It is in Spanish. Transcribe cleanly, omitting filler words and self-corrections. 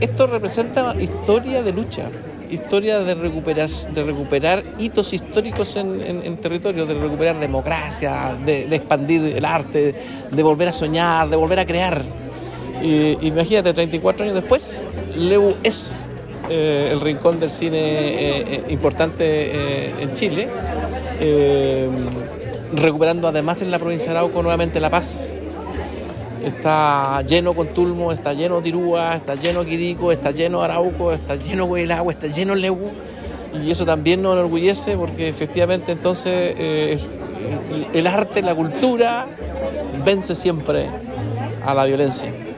esto representa historia de lucha, historia de recuperar hitos históricos en territorios, de recuperar democracia, de expandir el arte, de volver a soñar, de volver a crear. Imagínate, 34 años después, Leu es el rincón del cine importante en Chile, recuperando además en la provincia de Arauco nuevamente la paz. Está lleno Contulmo, está lleno Tirúa, está lleno Quidico, está lleno Arauco, está lleno Huelagua, está lleno Leu, y eso también nos enorgullece porque efectivamente entonces el arte, la cultura vence siempre a la violencia.